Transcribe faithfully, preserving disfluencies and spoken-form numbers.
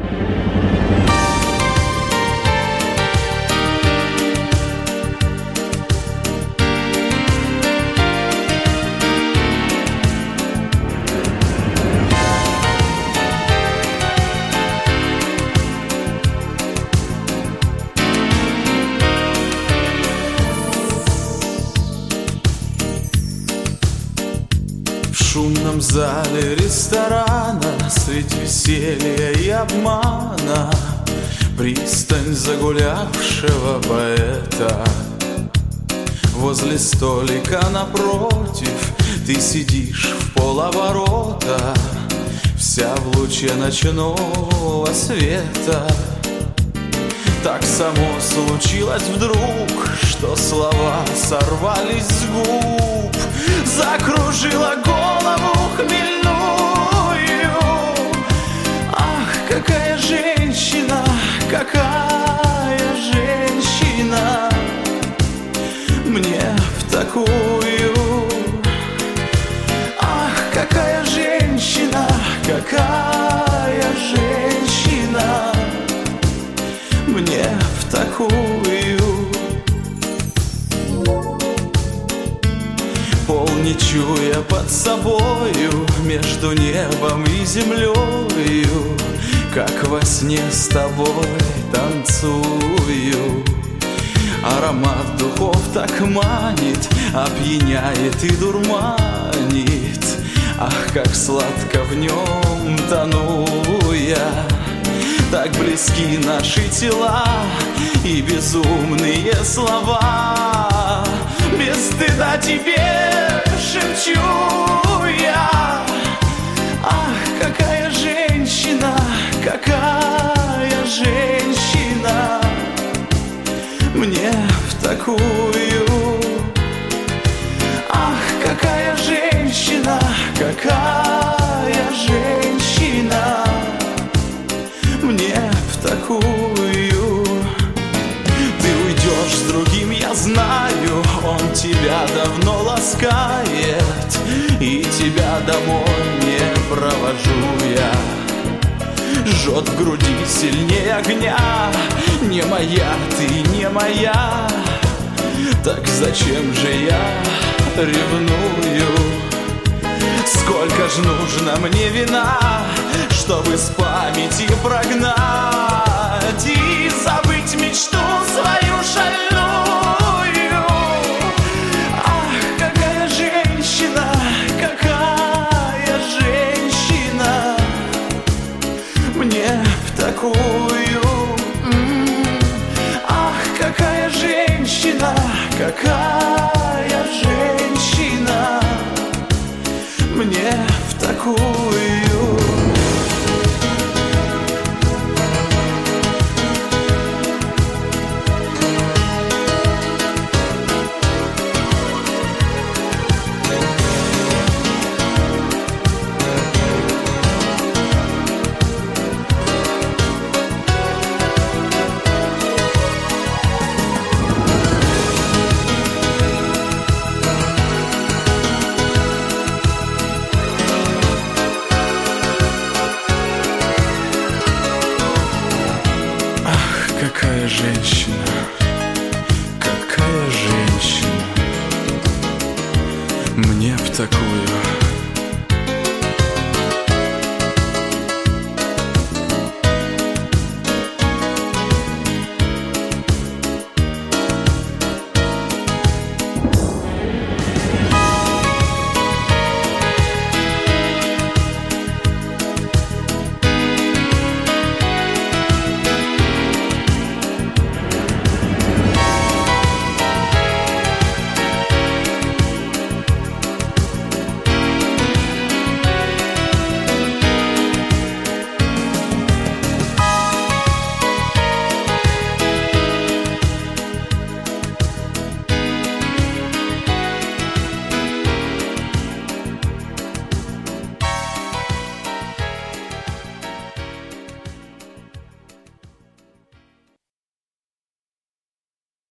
В шумном зале ресторана средь веселья и обмана пристань загулявшего поэта. Возле столика напротив ты сидишь в полоборота, вся в луче ночного света. Так само случилось вдруг, что слова сорвались с губ, закружила голову хмельную. Ах, какая женщина, какая женщина, мне в такую. Ах, какая женщина, какая женщина, мне в такую. Пол не чуя под собою, между небом и землею, как во сне с тобой танцую. Аромат духов так манит, опьяняет и дурманит. Ах, как сладко в нем тону я. Так близки наши тела и безумные слова. Без стыда тебе шепчу я. Ах, какая женщина, какая женщина, мне в такую. Ах, какая женщина, какая женщина, мне в такую. Ты уйдешь с другим, я знаю, он тебя давно ласкает, и тебя домой не провожу я. Жжет в груди сильнее огня, не моя ты, не моя. Так зачем же я ревную? Сколько ж нужно мне вина, чтобы с памяти прогнать и забыть мечту свою шальную. Ах, какая женщина, какая женщина, мне в такую. Ах, какая женщина, какая женщина, мне в такую. Какая женщина, какая женщина, мне в такую.